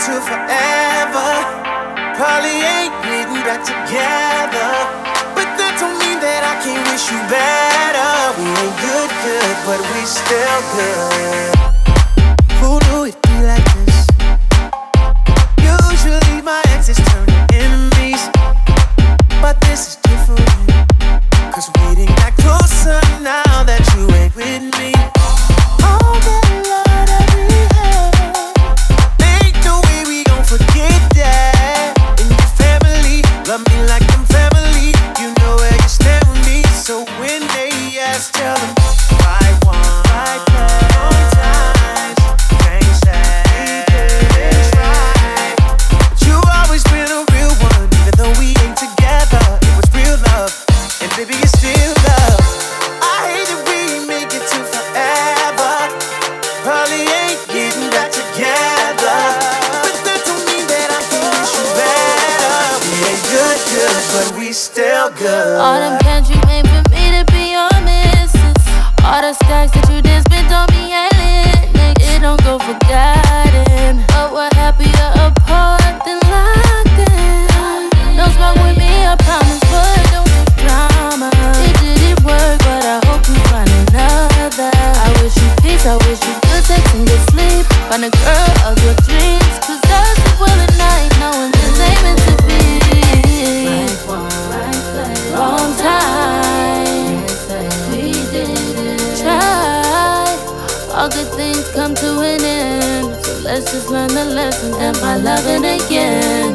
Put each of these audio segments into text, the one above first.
to forever. Probably ain't getting back together, but that don't mean that I can't wish you better. We ain't good, but we still good. Who knew it'd be like this? Usually my exes turn to enemies, but this is different, 'cause we done got closer now that you ain't with me. All that love that we had, ain't no way we gon' forget that. And your family love me like I'm family. You know where you stand with me, so when they ask, tell them right one, right there, wrong times. Can't say it's right, but you always been a real one, even though we ain't together. It was real love, and baby it's still love. I hate that we make it to forever. Probably ain't getting back together, but that don't mean that I can't wish you better. We ain't good, but we still good. All them plans you made for me to be your missus, all the stacks that you did spend on me ain't lit, nigga, it don't go forgotten. But we're happier apart than locked in. Don't smoke with me, I promise, but don't do drama. It didn't work, but I hope you find another. I wish you peace, I wish you good sex and good sleep. Find a girl of your dreams, 'cause that's the well at night, knowing this ain't meant to be. Right one, right place, wrong time. We didn't try. All good things come to an end, so let's just learn the lesson and by loving again.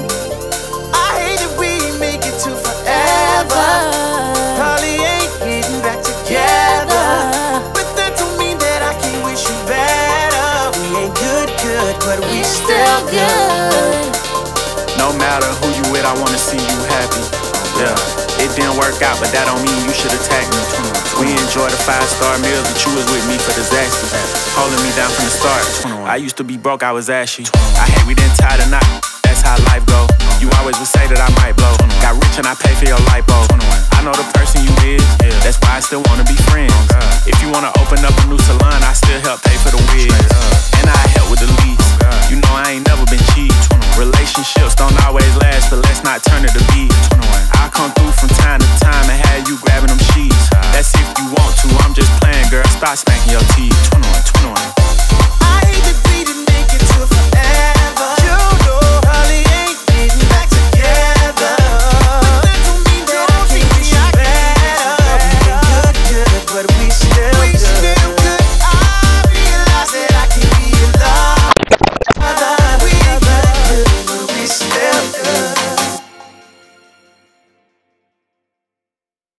I hate that we make it to forever. Probably ain't getting back together, but that don't mean that I can't wish you better. We ain't good, but we still good. No matter who you with, I wanna see you happy. Yeah, it didn't work out, but that don't mean you should attack me. We enjoy the 5-star meals, but you was with me for disaster, holding me down from the start. I used to be broke, I was ashy. I hate we didn't tie the knot. That's how life go. You always would say that I might blow. Got rich and I pay for your lipo. I know the person you is, that's why I still wanna be friends. If you wanna open up a new salon, I still help pay for the wigs, and I help with the lease. You know I ain't never been cheap. Relationships don't always last, but let's not turn it to beef.